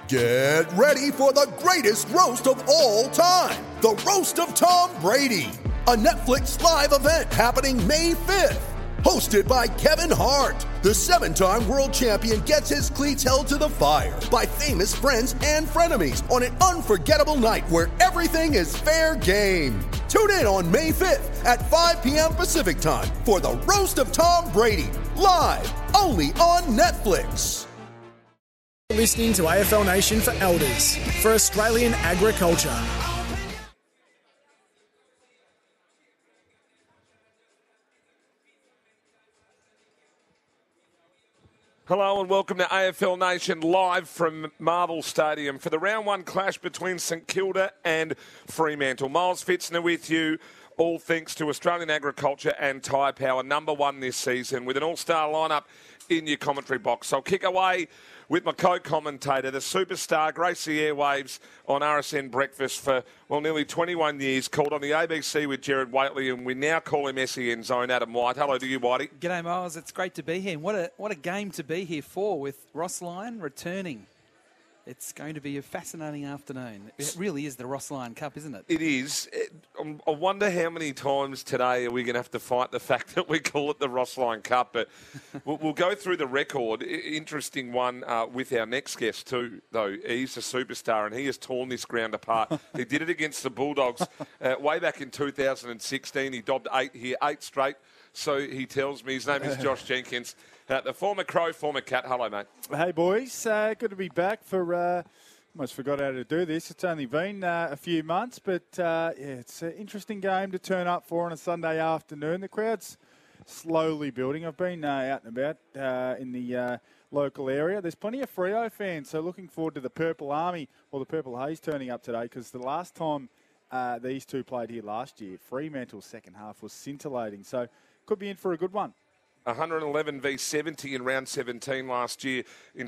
Get ready for the greatest roast of all time, the Roast of Tom Brady, a Netflix live event happening May 5th. Hosted by Kevin Hart, the 7-time world champion gets his cleats held to the fire by famous friends and frenemies on an unforgettable night where everything is fair game. Tune in on May 5th at 5 p.m. Pacific time for the Roast of Tom Brady, live only on Netflix. Listening to AFL Nation for Elders, for Australian agriculture. Hello and welcome to AFL Nation live from Marvel Stadium for the round one clash between St Kilda and Fremantle. Miles Fitzner with you, all thanks to Australian Agriculture and Tyre Power, number one this season, with an all-star lineup in your commentary box. I'll kick away with my co-commentator, the superstar, graced the airwaves on RSN Breakfast for, nearly 21 years, called on the ABC with Gerard Whateley, and we now call him SEN Zone, Adam White. Hello to you, Whitey. G'day, Miles. It's great to be here. What a game to be here for, with Ross Lyon returning. It's going to be a fascinating afternoon. It really is the Ross Lyon Cup, isn't it? It is. I wonder how many times today are we going to have to fight the fact that we call it the Ross Lyon Cup, but we'll go through the record. Interesting one with our next guest too, though. He's a superstar and he has torn this ground apart. He did it against the Bulldogs way back in 2016. He dobbed 8 here, 8 straight. So he tells me. His name is Josh Jenkins. The former Crow, former Cat. Hello, mate. Hey, boys. Good to be back for... almost forgot how to do this. It's only been a few months, but it's an interesting game to turn up for on a Sunday afternoon. The crowd's slowly building. I've been out and about in the local area. There's plenty of Freo fans, so looking forward to the Purple Army, or the Purple Haze, turning up today, because the last time these two played here last year, Fremantle's second half was scintillating. So could be in for a good one. 111 v 70 in round 17 last year in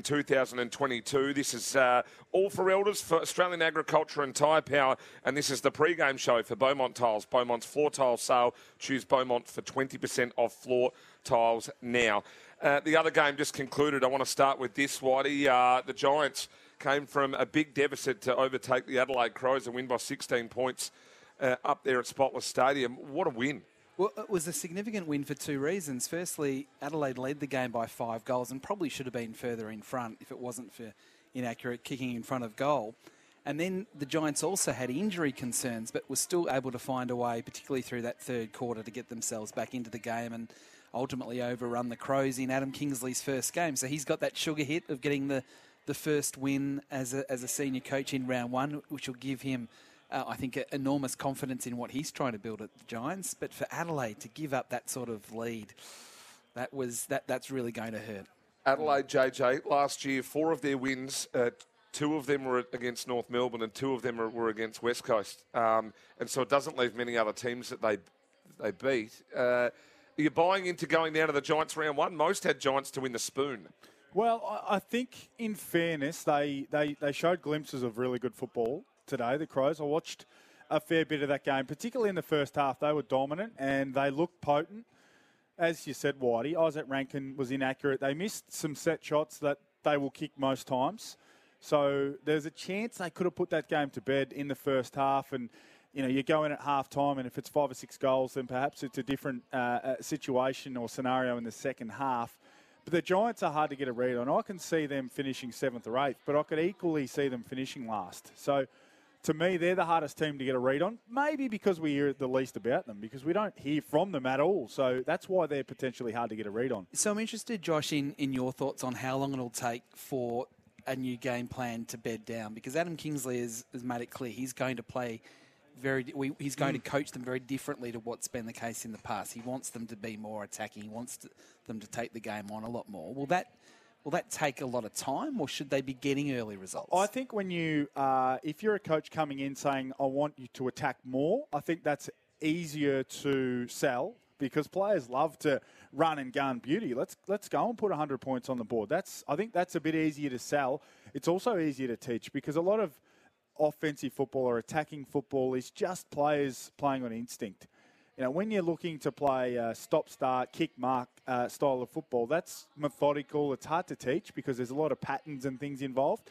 2022. This is all for Elders, for Australian Agriculture and Tyre Power, and this is the pre-game show for Beaumont Tiles. Beaumont's floor tile sale. Choose Beaumont for 20% off floor tiles now. The other game just concluded. I want to start with this, Whitey. The Giants came from a big deficit to overtake the Adelaide Crows and win by 16 points up there at Spotless Stadium. What a win. Well, it was a significant win for two reasons. Firstly, Adelaide led the game by 5 goals and probably should have been further in front if it wasn't for inaccurate kicking in front of goal. And then the Giants also had injury concerns, but were still able to find a way, particularly through that third quarter, to get themselves back into the game and ultimately overrun the Crows in Adam Kingsley's first game. So he's got that sugar hit of getting the first win as a senior coach in round one, which will give him... I think enormous confidence in what he's trying to build at the Giants. But for Adelaide to give up that sort of lead, that's really going to hurt. Adelaide, JJ, last year, 4 of their wins, 2 of them were against North Melbourne and 2 of them were against West Coast. And so it doesn't leave many other teams that they beat. Are you buying into going down to the Giants round one? Most had Giants to win the spoon. Well, I think in fairness, they showed glimpses of really good football today, the Crows. I watched a fair bit of that game, particularly in the first half. They were dominant and they looked potent. As you said, Whitey, Isaac Rankin was inaccurate. They missed some set shots that they will kick most times. So there's a chance they could have put that game to bed in the first half. And, you go in at half time, and if it's 5 or 6 goals, then perhaps it's a different situation or scenario in the second half. But the Giants are hard to get a read on. I can see them finishing 7th or 8th, but I could equally see them finishing last. So to me, they're the hardest team to get a read on, maybe because we hear the least about them, because we don't hear from them at all. So that's why they're potentially hard to get a read on. So I'm interested, Josh, in your thoughts on how long it'll take for a new game plan to bed down, because Adam Kingsley has made it clear he's going to play he's going to coach them very differently to what's been the case in the past. He wants them to be more attacking. He wants them to take the game on a lot more. Will that take a lot of time, or should they be getting early results? I think when if you're a coach coming in saying, I want you to attack more, I think that's easier to sell, because players love to run and gun beauty. Let's go and put 100 points on the board. I think that's a bit easier to sell. It's also easier to teach, because a lot of offensive football or attacking football is just players playing on instinct. When you're looking to play stop, start, kick, mark style of football, that's methodical. It's hard to teach because there's a lot of patterns and things involved.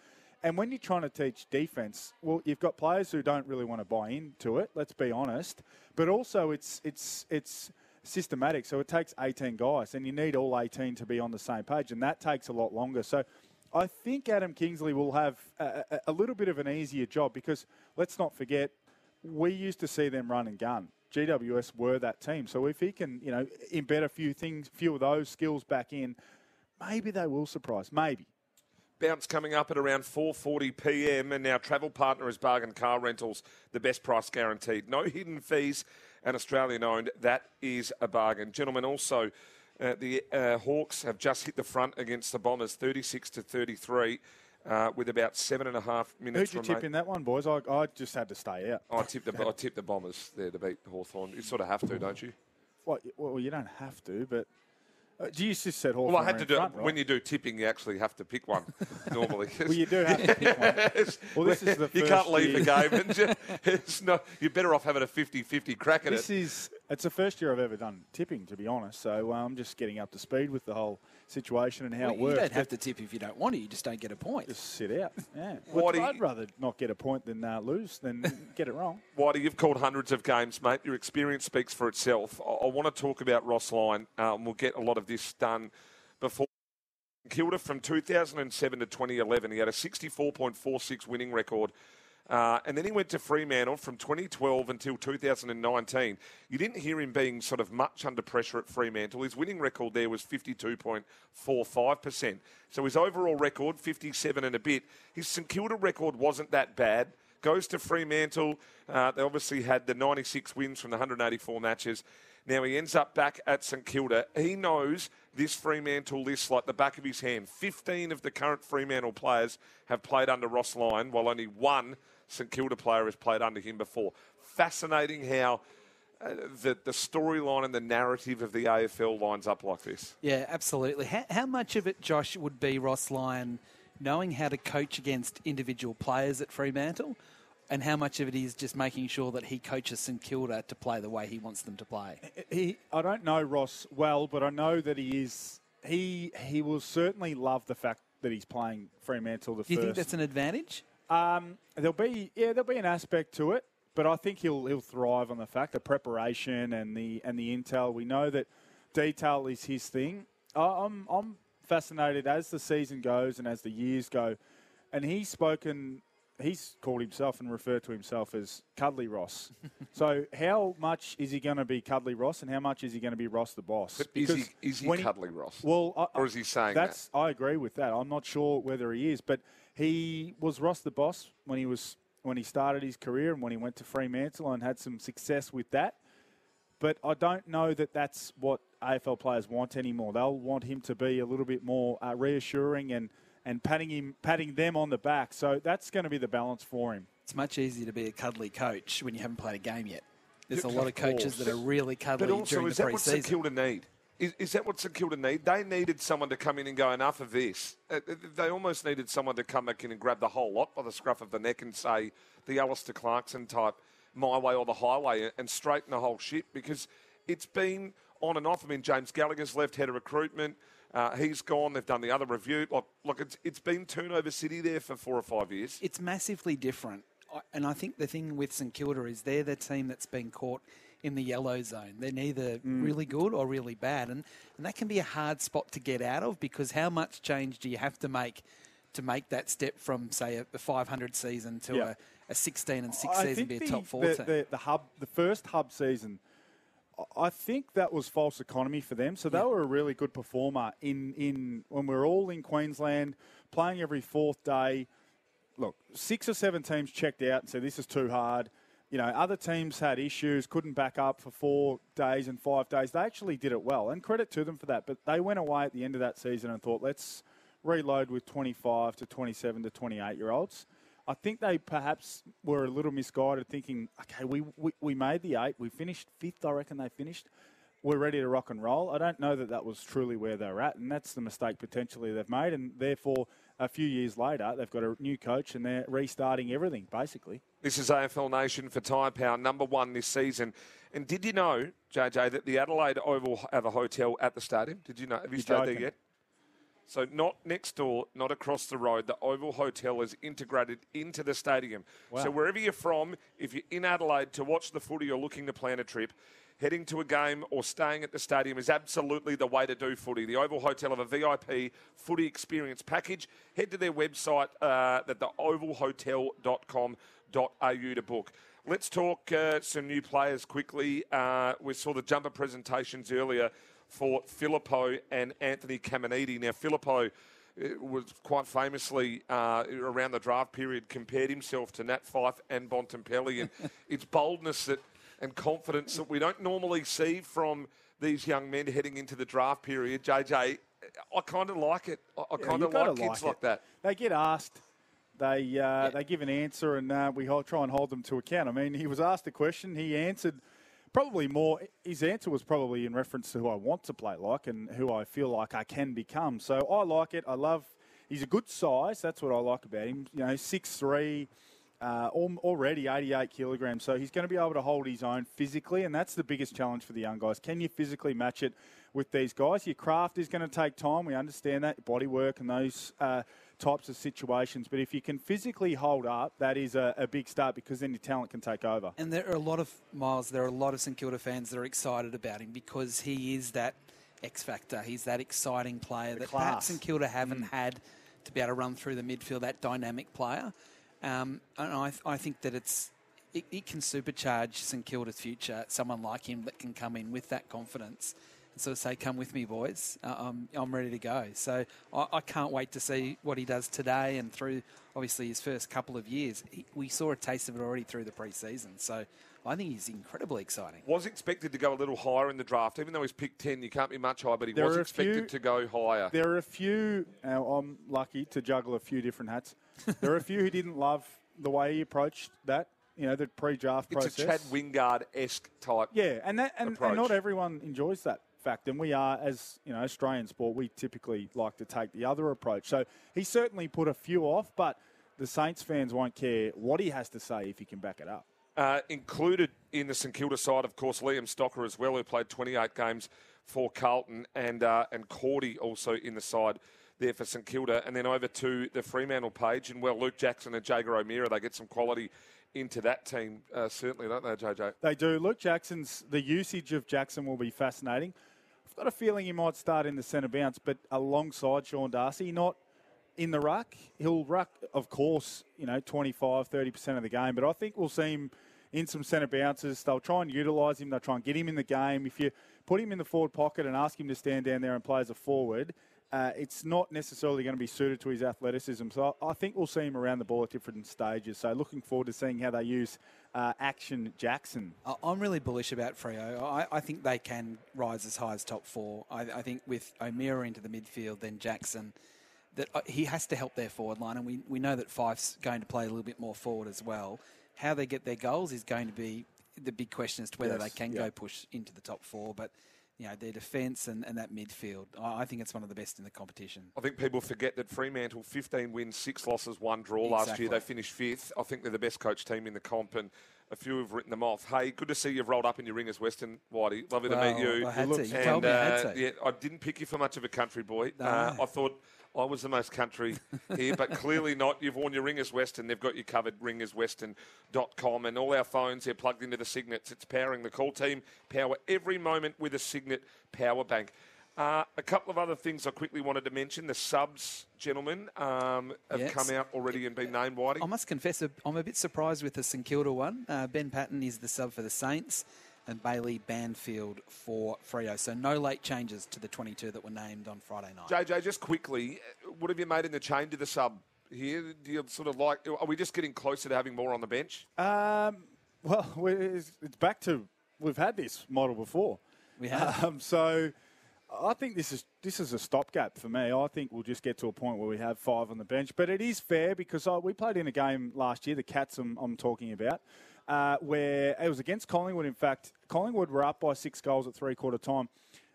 And when you're trying to teach defence, well, you've got players who don't really want to buy into it, let's be honest. But also it's systematic, so it takes 18 guys, and you need all 18 to be on the same page, and that takes a lot longer. So I think Adam Kingsley will have a little bit of an easier job because, let's not forget, we used to see them run and gun. GWS were that team. So if he can, embed a few of those skills back in, maybe they will surprise. Maybe. Bounce coming up at around 4:40 p.m. and our travel partner is Bargain Car Rentals, the best price guaranteed. No hidden fees and Australian-owned. That is a bargain. Gentlemen, also, the Hawks have just hit the front against the Bombers, 36-33. With about 7.5 minutes. Who'd you tip in that one, boys? I just had to stay out. I tipped the Bombers there to beat Hawthorn. You sort of have to, don't you? Well, you don't have to, but you just said Hawthorn. Well, I had to do front, it. right? When you do tipping, you actually have to pick one normally. Well, you do have to pick one. Well, this is the first you can't leave year. the game. And you're better off having a 50-50 crack at it. It's the first year I've ever done tipping, to be honest. So I'm just getting up to speed with the whole situation and how it works. You don't have to tip if you don't want to. You just don't get a point. Just sit out. Yeah. Well, I'd rather not get a point than lose than get it wrong. Whitey, you've called hundreds of games, mate. Your experience speaks for itself. I want to talk about Ross Lyon. We'll get a lot of this done before. Kilda from 2007 to 2011. He had a 64.46 winning record. And then he went to Fremantle from 2012 until 2019. You didn't hear him being sort of much under pressure at Fremantle. His winning record there was 52.45%. So his overall record, 57 and a bit. His St Kilda record wasn't that bad. Goes to Fremantle. They obviously had the 96 wins from the 184 matches. Now he ends up back at St Kilda. He knows this Fremantle list like the back of his hand. 15 of the current Fremantle players have played under Ross Lyon, while only one St Kilda player has played under him before. Fascinating how the storyline and the narrative of the AFL lines up like this. Yeah, absolutely. How much of it, Josh, would be Ross Lyon knowing how to coach against individual players at Fremantle, and how much of it is just making sure that he coaches St Kilda to play the way he wants them to play? I don't know Ross well, but I know that he is. He will certainly love the fact that he's playing Fremantle. Do you think that's an advantage? There'll be an aspect to it, but I think he'll thrive on the fact the preparation and the intel. We know that detail is his thing. I'm fascinated as the season goes and as the years go, and he's called himself and referred to himself as Cuddly Ross. So how much is he going to be Cuddly Ross, and how much is he going to be Ross the boss? But is he Cuddly Ross? Well, or is he saying that? I agree with that. I'm not sure whether he is, but he was Ross the boss when he started his career and when he went to Fremantle and had some success with that. But I don't know that that's what AFL players want anymore. They'll want him to be a little bit more reassuring and patting them on the back. So that's going to be the balance for him. It's much easier to be a cuddly coach when you haven't played a game yet. There's a lot of coaches that are really cuddly during the pre-season. But also, is that what St Kilda need? Is that what St Kilda need? They needed someone to come in and go, enough of this. They almost needed someone to come back in and grab the whole lot by the scruff of the neck and say the Alistair Clarkson type, my way or the highway, and straighten the whole ship, because it's been on and off. I mean, James Gallagher's left, head of recruitment. He's gone. They've done the other review. Look, it's been turnover city there for 4 or 5 years. It's massively different. And I think the thing with St Kilda is they're the team that's been caught in the yellow zone. They're neither really good or really bad. And that can be a hard spot to get out of, because how much change do you have to make that step from, say, a 500 season to a 16 and 6 season, be a top 4 team? The first hub season, I think that was false economy for them. So they were a really good performer in when we're all in Queensland, playing every fourth day. Look, 6 or 7 teams checked out and said, this is too hard. You know, other teams had issues, couldn't back up for 4 days and 5 days. They actually did it well, and credit to them for that. But they went away at the end of that season and thought, let's reload with 25 to 27 to 28-year-olds. I think they perhaps were a little misguided, thinking, okay, we made the 8. We finished 5th, I reckon they finished. We're ready to rock and roll. I don't know that was truly where they were at, and that's the mistake potentially they've made. And therefore, a few years later, they've got a new coach and they're restarting everything, basically. This is AFL Nation for Tyre Power, number 1 this season. And did you know, JJ, that the Adelaide Oval have a hotel at the stadium? Did you know? Have you stayed there yet? So not next door, not across the road. The Oval Hotel is integrated into the stadium. Wow. So wherever you're from, if you're in Adelaide to watch the footy or looking to plan a trip, heading to a game or staying at the stadium is absolutely the way to do footy. The Oval Hotel have a VIP footy experience package. Head to their website, theovalhotel.com.au to book. Let's talk some new players quickly. We saw the jumper presentations earlier for Filippo and Anthony Caminiti. Now, Filippo was quite famously, around the draft period, compared himself to Nat Fyfe and Bontempelli. And it's boldness and confidence that we don't normally see from these young men heading into the draft period. JJ, I kind of like it. I kind of like kids like that. They get asked, they give an answer, and we try and hold them to account. I mean, he was asked a question, he answered probably more. His answer was probably in reference to who I want to play like and who I feel like I can become. So I like it. I love. He's a good size. That's what I like about him. 6'3". Already 88 kilograms, so he's going to be able to hold his own physically, and that's the biggest challenge for the young guys. Can you physically match it with these guys? Your craft is going to take time. We understand that, body work and those types of situations. But if you can physically hold up, that is a big start, because then your talent can take over. And there are a lot of St Kilda fans that are excited about him because he is that X factor. He's that exciting player that perhaps St Kilda haven't had to be able to run through the midfield, that dynamic player. And I think that it can supercharge St Kilda's future, someone like him that can come in with that confidence and sort of say, come with me, boys. I'm ready to go. So I can't wait to see what he does today and through, obviously, his first couple of years. We saw a taste of it already through the pre-season. So I think he's incredibly exciting. Was expected to go a little higher in the draft. Even though he's picked 10, you can't be much higher, but he was expected to go higher. There are a few, I'm lucky to juggle a few different hats. There are a few who didn't love the way he approached that, the pre-draft process. It's a Chad Wingard-esque type and not everyone enjoys that fact. And we are, as Australian sport, we typically like to take the other approach. So he certainly put a few off, but the Saints fans won't care what he has to say if he can back it up. Included in the St Kilda side, of course, Liam Stocker as well, who played 28 games for Carlton, and Cordy also in the side there for St Kilda. And then over to the Fremantle page, and Luke Jackson and Jager O'Meara, they get some quality into that team, certainly, don't they, JJ? They do. The usage of Jackson will be fascinating. I've got a feeling he might start in the centre bounce, but alongside Sean Darcy, not in the ruck. He'll ruck, of course, 25, 30% of the game, but I think we'll see him in some centre bounces. They'll try and utilise him. They'll try and get him in the game. If you put him in the forward pocket and ask him to stand down there and play as a forward, it's not necessarily going to be suited to his athleticism. So I think we'll see him around the ball at different stages. So looking forward to seeing how they use Action Jackson. I'm really bullish about Freo. I think they can rise as high as top four. I think with O'Meara into the midfield, then Jackson, that he has to help their forward line. And we know that Fife's going to play a little bit more forward as well. How they get their goals is going to be the big question as to whether they can go push into the top four. But their defence and that midfield, I think it's one of the best in the competition. I think people forget that Fremantle, 15 wins, 6 losses, 1 draw last year. They finished 5th. I think they're the best coach team in the comp, and a few have written them off. Hey, good to see you've rolled up in your Ringers Western, Whitey. Lovely to meet you. I had to. You told me I had to. Yeah, I didn't pick you for much of a country boy. No. I thought I was the most country here, but clearly not. You've worn your Ringers Western. They've got you covered, ringerswestern.com. And all our phones, they're plugged into the Cygnets. It's powering the call team. Power every moment with a Cygnet power bank. A couple of other things I quickly wanted to mention. The subs, gentlemen, have come out already and been named, Whitey. I must confess, I'm a bit surprised with the St Kilda one. Ben Patton is the sub for the Saints, and Bailey Banfield for Freo. So no late changes to the 22 that were named on Friday night. JJ, just quickly, what have you made in the change to the sub here? Do you sort of like, are we just getting closer to having more on the bench? Well, it's back to, we've had this model before. We have. So I think this is a stopgap for me. I think we'll just get to a point where we have 5 on the bench. But it is fair because we played in a game last year, the Cats I'm talking about, where it was against Collingwood. In fact, Collingwood were up by 6 goals at three-quarter time.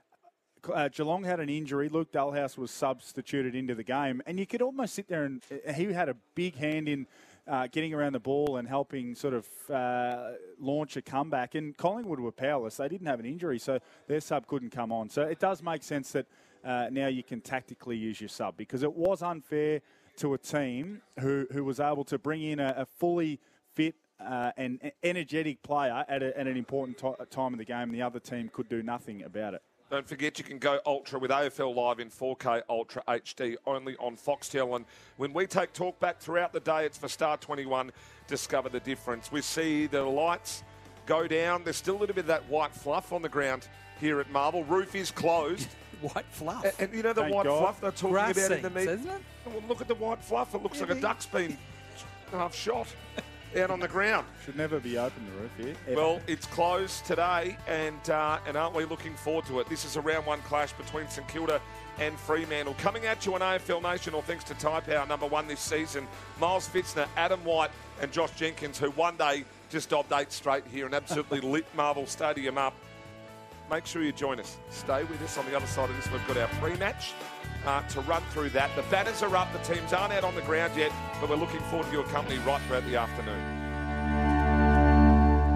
Geelong had an injury. Luke Dalhouse was substituted into the game. And you could almost sit there and he had a big hand in getting around the ball and helping sort of launch a comeback. And Collingwood were powerless. They didn't have an injury, so their sub couldn't come on. So it does make sense that now you can tactically use your sub, because it was unfair to a team who was able to bring in a fully fit and energetic player at an important time of the game. The other team could do nothing about it. Don't forget you can go Ultra with AFL Live in 4K Ultra HD only on Foxtel. And when we take talk back throughout the day, it's for Star 21. Discover the difference. We see the lights go down. There's still a little bit of that white fluff on the ground here at Marvel. Roof is closed. White fluff. And you know the Thank white God. fluff they're talking Grass about in the seeds, media? isn't it? Well, look at the white fluff. It looks like a duck's been half shot out on the ground. Should never be open, the roof here. Ever. Well, it's closed today, and aren't we looking forward to it? This is a round one clash between St Kilda and Fremantle. Coming at you on AFL Nation, all thanks to Tyre Power, number one this season. Miles Fitzner, Adam White and Josh Jenkins, who one day just dobbed 8 straight here and absolutely lit Marvel Stadium up. Make sure you join us. Stay with us. On the other side of this, we've got our pre-match to run through that. The banners are up. The teams aren't out on the ground yet, but we're looking forward to your company right throughout the afternoon.